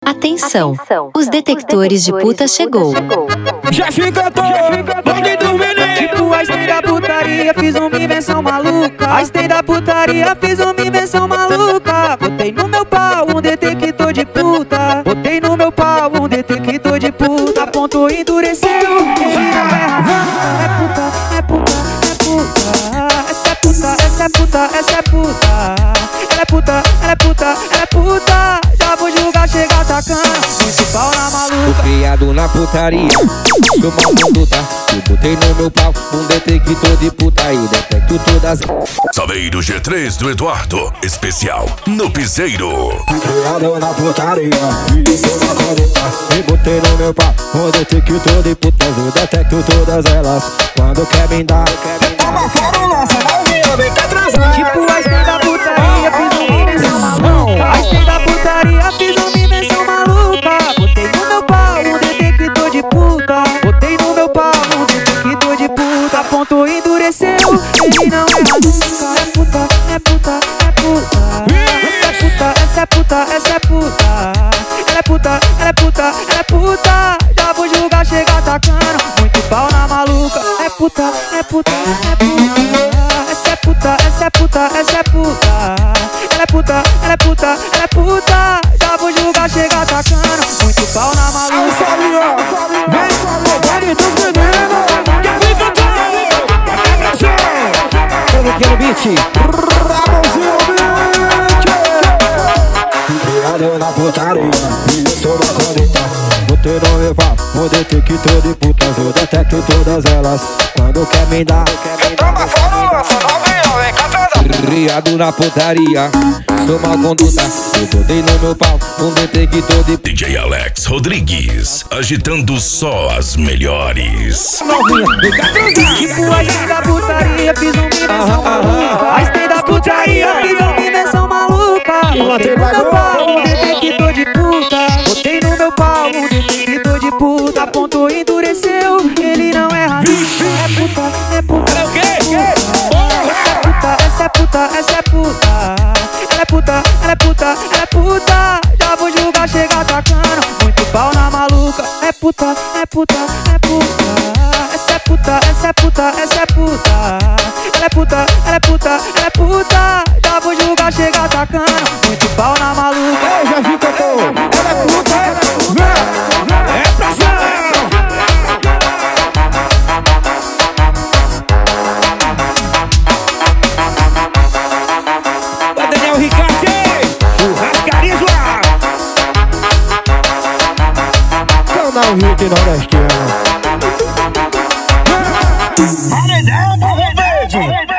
Atenção, os detectores de puta chegou. Já fica todo, pode dormir, né? Tipo a Stein da putaria, fiz uma invenção maluca. A Stein da putaria, fiz uma invenção maluca. Botei no meu pau um detector de puta. Botei no meu pau um detector de puta. Ponto endureceu, ele não é razão. É puta, é puta, é puta. Essa é puta, essa é puta, essa é puta. Ela é puta, ela é puta, ela é puta. Já vou julgar, chegar atacando. Muito pau na maluca. Fui criado na putaria, sou mal conduta. Eu botei no meu pau um detector de puta e detecto todas. Saveiro G3 do Eduardo, especial no Piseiro. Fui criado na putaria, e sou mal conduta. E botei no meu pau um detector de putas. Eu detecto todas elas quando quer me dar. Toma fora o nosso, novinha, vem cá transar. Tipo a Stein da putaria, fiz uma invenção maluca. A Stein da putaria, fiz uma invenção maluca. Botei no meu pau um detector de puta. Botei no meu pau um detector de puta. Ponto endureceu, ele não é maluca. É puta, é puta, é puta. Essa é puta, essa é puta, essa é puta. Ela é puta, ela é puta, ela é puta. Já vou julgar, chegar atacando. Muito pau na maluca. É puta, é puta, é puta. Essa é puta, essa é puta, essa é puta. Ela é puta, ela é puta, ela é puta. Já vou julgar, chegar atacando. Muito pau na maluca. Vem com o baile dos meninos. Que fica todo no beat. Ramonzinho beat. Fui criado na putaria, e eu sou uma conduta. Botei no meu pau um detector de putas. Eu detecto todas elas quando quer me dar. Toma fora o nosso, novinho, vem cá transar. Criado na putaria, sou mal conduta. Eu botei no meu pau um detector de DJ Alex Rodrigues, agitando só as melhores. novinha, vem cá transar. Tipo a Stein da putaria, fiz uma invenção maluca. A Stein da putaria, fiz uma invenção maluca. Botei no meu pau um detector de puta. Botei no meu pau um detector de puta. Ponto endureceu, ele não é racista. É puta, é puta, É o quê? essa é puta, essa é puta. Ela é puta, ela é puta, ela é puta. Já vou julgar, chegar atacando. Muito pau na maluca. É puta, é puta, é puta. Essa é puta, essa é puta, essa é puta. Ela é puta, ela é puta, ela é puta. Já vou julgar, chegar atacando. Muito pau na maluca. Ei, já fica todo. Ela é puta, é pra cima. Daniel Ricardo, churrascaria João. Canal Hit Nordestino. Paredão, Povo Verde.